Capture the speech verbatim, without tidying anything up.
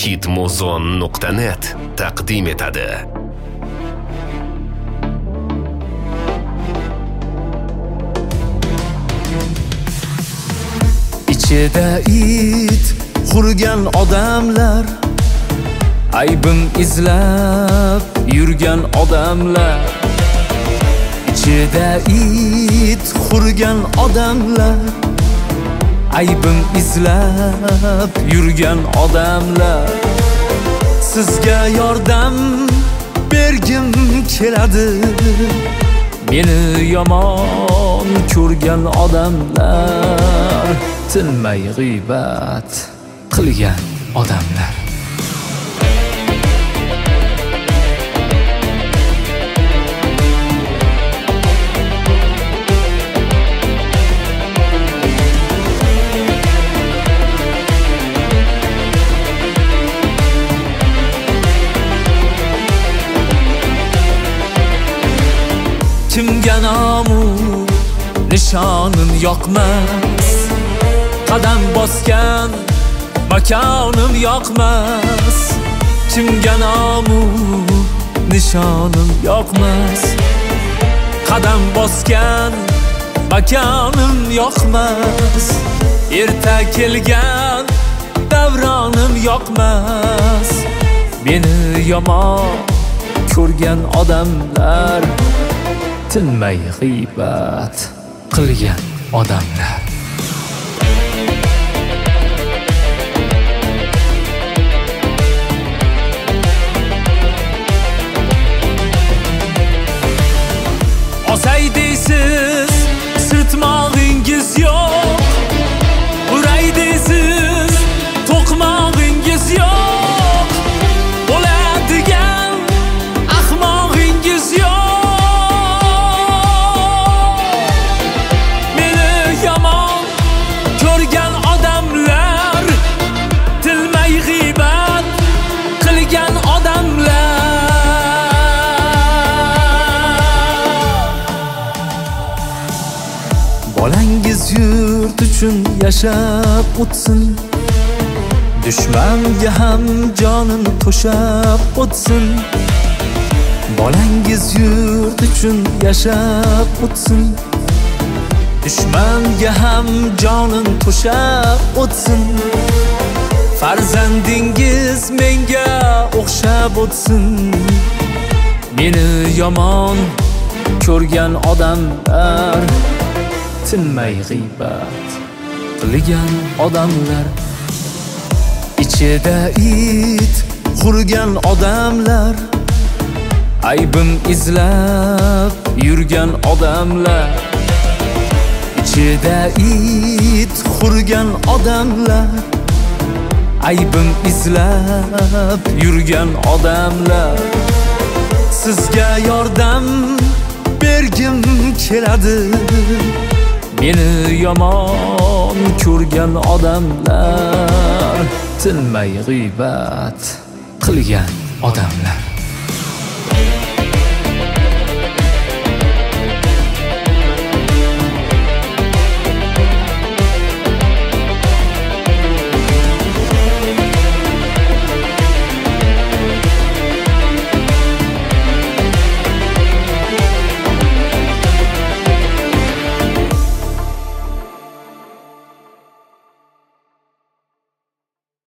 hitmuzon nuqta net taqdim etadi. Ichida it qurgan odamlar, aybim izlab yurgan odamlar. Ichida it qurgan odamlar, aybim izlab yurgan odamlar. Sizga yordam bergim keladi, meni yomon ko'rgan odamlar, tinmay g'iybat qilgan odamlar. Kimga nomu nishonim yoqmas, qadam bosgan makonim yoqmas. Kimga nomu nishonim yoqmas, qadam bosgan makonim yoqmas. Erta kelgan davronim yoqmas, meni yomon ko'rgan odamlar, tinmay g'iybat qilgan odamlar. Osay deysiz, sirtmog'ingiz yo'q. Uray deysiz, to'qmog'ingiz yo'q. Bo'ladigan ahmog'ingiz yo'q. Bolangiz yurt uchun yashab o'tsin, dushmanga ham jonini to'shab o'tsin. Bolangiz yurt uchun yashab o'tsin, dushmanga ham jonini to'shab o'tsin. Farzandingiz menga o'xshab o'tsin, meni yomon ko'rgan odamlar, tinmay g'iybat qilgan odamlar. Ichida it qurgan odamlar, aybim izlab yurgan odamlar. Ichida it qurgan odamlar, aybim izlab yurgan odamlar. Sizga yordam bergim keladi, meni yomon ko'rgan odamlar, tinmay g'iybat qilgan odamlar.